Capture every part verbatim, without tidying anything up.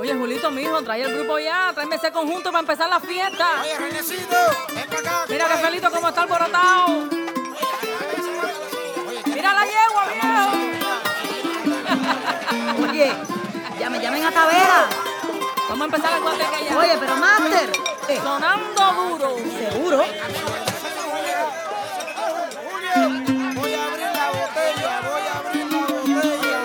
Oye, Julito, mijo, trae el grupo ya, tráeme ese conjunto para empezar la fiesta. Oye, Renecito, ven para acá. Mira que Felito cómo está alborotado. Mira la yegua, viejo. Oye, ya me llamen a Tavera. Vamos a empezar la guateca ya. Oye, pero Master. Eh, Sonando duro. ¿Seguro? Voy a abrir la botella, voy a abrir la botella.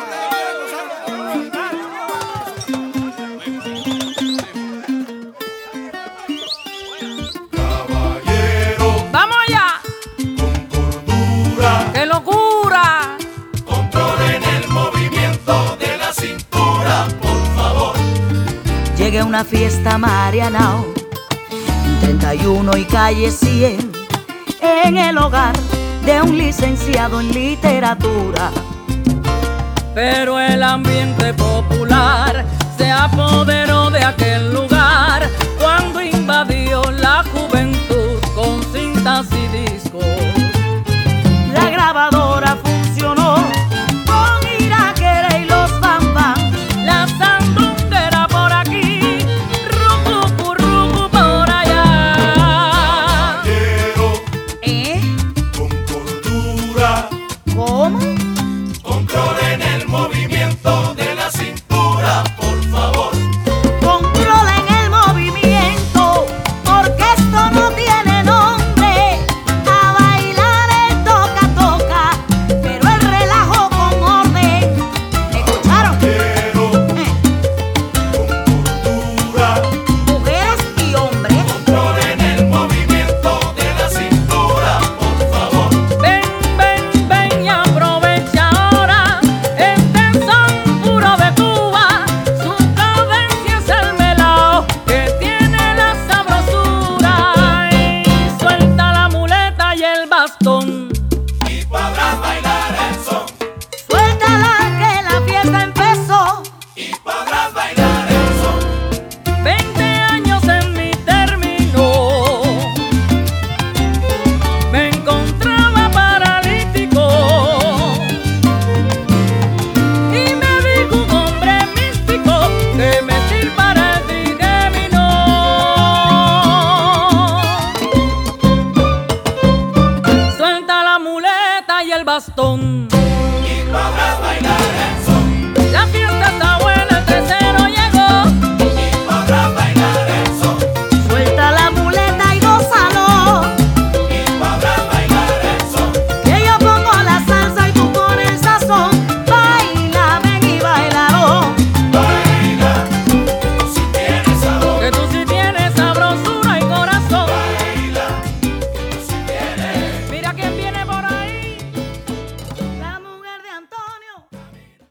Caballero, ¡Vamos allá! con cordura, ¡Qué locura! controlen el movimiento de la cintura, por favor. Llegué a una fiesta Marianao, en treinta y uno y calle cien, en el hogar de un licenciado en literatura. Pero el ambiente popular se apoderó de aquel lugar.